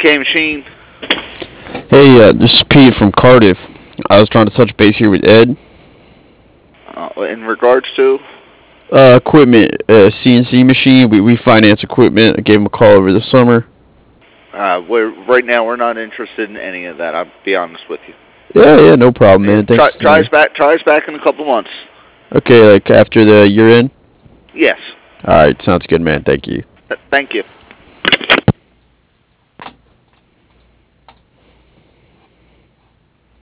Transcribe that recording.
TK Machine. Hey, this is Pete from Cardiff. I was trying to touch base here with Ed. In regards to, Equipment, CNC machine. We finance equipment. I gave him a call over the summer. right now we're not interested in any of that. I'll be honest with you. Yeah, no problem, Yeah, man. Thanks. try us back in a couple months. Okay, like after the year end. Yes. All right, sounds good, man. Thank you. Thank you.